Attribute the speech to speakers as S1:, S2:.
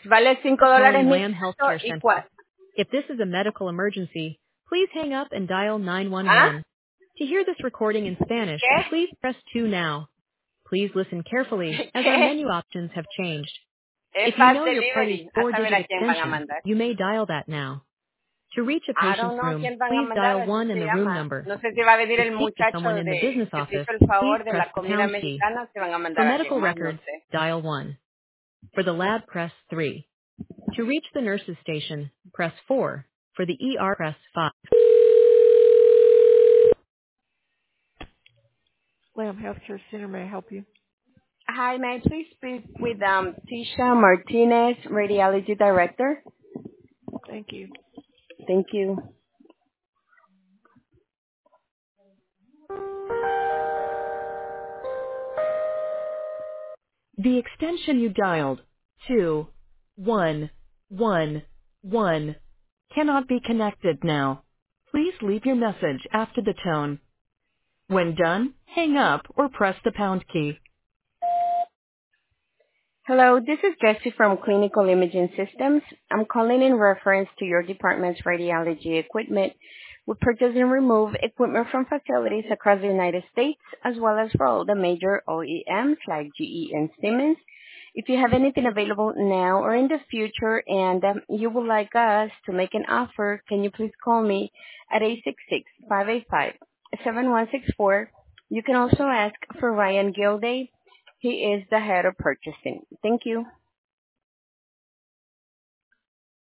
S1: Vale $5
S2: Calling
S1: mi
S2: Lamb
S1: peso
S2: Healthcare
S1: y
S2: Center.
S1: cuatro.
S2: If this is a medical emergency, please hang up and dial
S1: ¿Ah?
S2: 911. To hear this recording in Spanish,
S1: ¿Qué?
S2: please press 2 now. Please listen carefully, as our
S1: ¿Qué?
S2: menu options have changed.
S1: Es
S2: If you
S1: fast
S2: know your party's
S1: delivery. A saber
S2: 4-digit
S1: a quién van a
S2: extension,
S1: mandar.
S2: you may dial that now. To reach a
S1: I
S2: patient's
S1: don't know a
S2: room,
S1: quién van a
S2: please
S1: mandar,
S2: dial
S1: así
S2: 1 and
S1: se
S2: the room
S1: llama.
S2: number.
S1: No sé si va a venir
S2: To
S1: el
S2: speak to
S1: muchacho
S2: someone in the business
S1: que te
S2: office,
S1: hizo el
S2: please
S1: favor de
S2: press
S1: la
S2: the
S1: comida
S2: pound key.
S1: mexicana, se van a
S2: For
S1: mandar a alguien
S2: medical
S1: más, no
S2: records,
S1: sé.
S2: dial 1. For the lab, press 3. To reach the nurse's station, press 4. For the ER, press 5.
S3: Lamb Healthcare Center, may I help you?
S1: Hi, may I please speak with Tisha Martinez, Radiology Director?
S3: Thank you.
S1: Thank you.
S4: The extension you dialed, 2111, cannot be connected now. Please leave your message after the tone. When done, hang up or press the pound key.
S1: Hello, this is Jessie from Clinical Imaging Systems. I'm calling in reference to your department's radiology equipment. We purchase and remove equipment from facilities across the United States, as well as for all the major OEMs like GE and Siemens. If you have anything available now or in the future and you would like us to make an offer, can you please call me at 866-585-7164. You can also ask for Ryan Gilday. He is the head of purchasing. Thank you.